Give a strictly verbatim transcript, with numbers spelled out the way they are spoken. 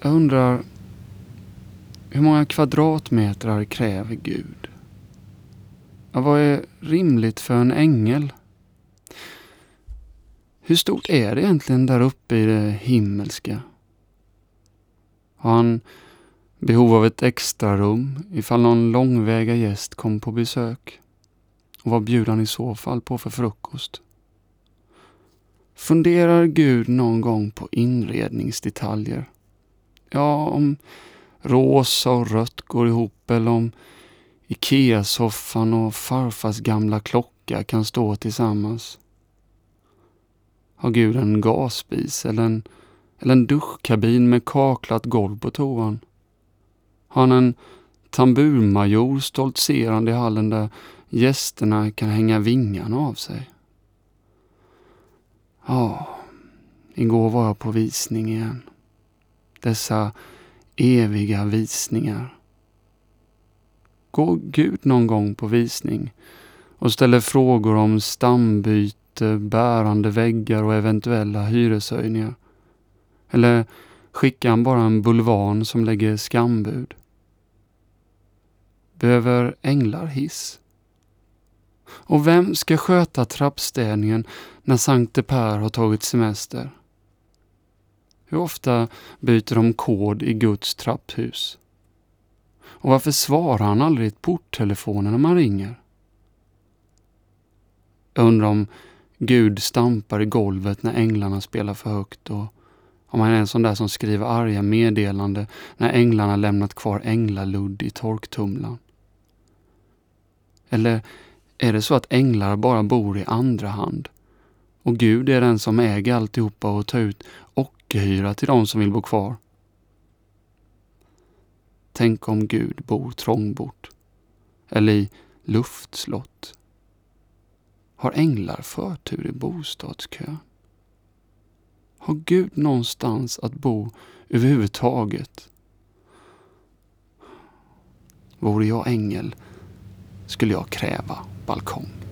Jag undrar, hur många kvadratmeter kräver Gud? Ja, vad är rimligt för en ängel? Hur stort är det egentligen där uppe i det himmelska? Har han behov av ett extra rum ifall någon långväga gäst kom på besök? Och vad bjuder han i så fall på för frukost? Funderar Gud någon gång på inredningsdetaljer? Ja, om rosa och rött går ihop, eller om Ikea-soffan och farfars gamla klocka kan stå tillsammans. Har Gud en gasspis eller en, eller en duschkabin med kaklat golv på toan? Har han en tamburmajor stoltserande i hallen där gästerna kan hänga vingarna av sig? Ja, igår var jag på visning igen. Dessa eviga visningar. Går Gud någon gång på visning och ställer frågor om stambyte, bärande väggar och eventuella hyreshöjningar? Eller skickar han bara en bulvan som lägger skambud? Behöver änglar hiss? Och vem ska sköta trappstädningen när Sankte Per har tagit semester? Hur ofta byter de kod i Guds trapphus? Och varför svarar han aldrig ett porttelefonen när man ringer? Jag undrar om Gud stampar i golvet när änglarna spelar för högt, och om han är en sån där som skriver arga meddelande när änglarna lämnat kvar änglaludd i torktumlan. Eller är det så att änglar bara bor i andra hand och Gud är den som äger alltihopa och tar ut ockerhyra till de som vill bo kvar? Tänk om Gud bor trångbort eller i luftslott. Har änglar förtur i bostadskön? Har Gud någonstans att bo överhuvudtaget? Vore jag ängel skulle jag kräva balkong.